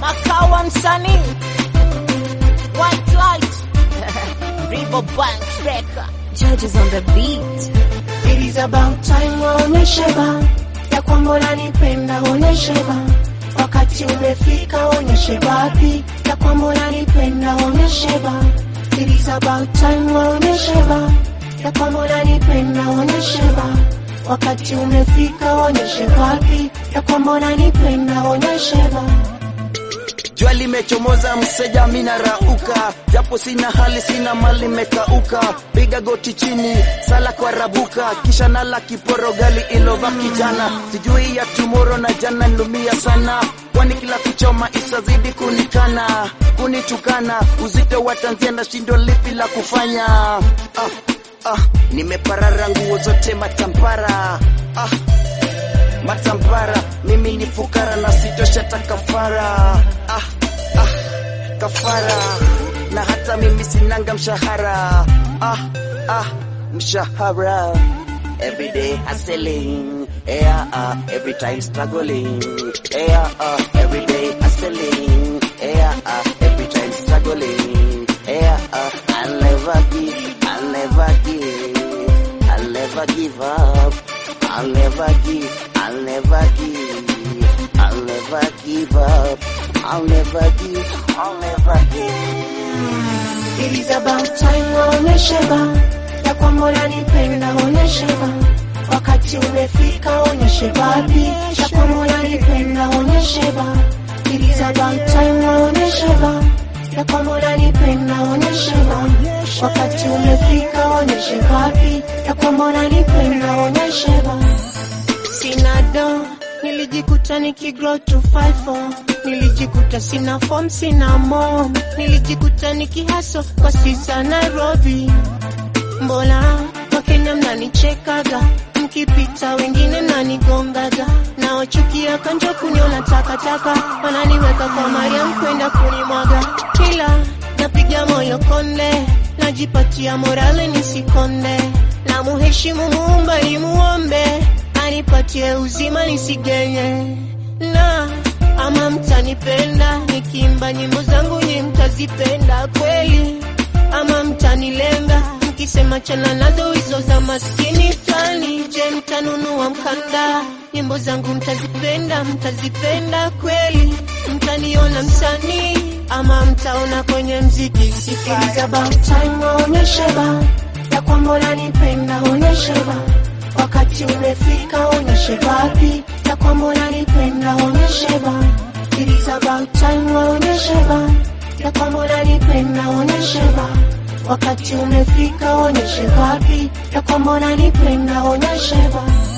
Makawa msanii White Light River Bank Record Judges on the beat. It is about time waonyeshe ba ya kwamba unanipenda, onyeshe ba wakati umefika, onyeshe wapi ya kwamba unanipenda, onyeshe ba. It is about time waonyeshe ba ya kwamba unanipenda, onyeshe ba wakati umefika, onyeshe wapi ya kwamba unanipenda, onyeshe ba. Jua limechomoza mseja mina rauka, japo sina hali sina mali mekauka, piga goti chini sala kwa rabuka, kisha nala kiporo gali ilobaki jana, sijui ya tomorrow na jana nilumia sana, kwani kila kuchoma isazidi kunikana, kunitukana, uzito wa tanzia na shindo lipi la kufanya. Nimeparara nguo zote matampara, matampara, mimi ni fukara na sitosha takafara, kafara, na hata mimi sinanga mshahara, mshahara. Everyday hustling, every time struggling, everyday hustling, every time struggling, I'll never give, I'll never give, I'll never give up, I'll never give, I'll never give, I'll never give up, I'll never give, I'll never give. It is about time waonyeshe ba ya kwamba unanipenda, onyeshe ba wakati umefika, onyeshe wapi ya kwamba unanipenda, onyeshe ba. It is about time waonyeshe ba ya kwamba unanipenda, onyeshe ba wakati umefika, onyeshe wapi ya kwamba unanipenda, onyeshe ba. Sina do, nilijikuta nikigrow to 5-4, nilijikuta sina form sina mom, nilijikuta nikihaso kwa sisa Nairobi. Mbona Wakenya mnanichekaga, mkipita wengine mnanigongaga, na wachukia kanjo kuniona takataka, wananiweka kwa Mariam kwenda kunimwaga. Kila napiga moyo konde, najipatia morale nisikonde, na muheshimu Muumba imuombe anipatie uzima nisigenye. Na ama mtanipenda nikiimba nyimbo zangu ni mtazipenda kweli, ama mtanilenga nikisema chana nazo hizo za maskini tani. Je, mtanunua mkanda nyimbo zangu mtazipenda, mtazipenda kweli, mtaniona msanii ama mtaona kwenye mziki. Sikiliza about time waonyeshe ba ya kwamba unanipenda, onyeshe ba wakati umefika, onyeshe wapi ya kwamba unanipenda, onyeshe ba. It is about time waonyeshe ba ya kwamba unanipenda, onyeshe ba wakati umefika, onyeshe wapi ya kwamba unanipenda, onyeshe ba.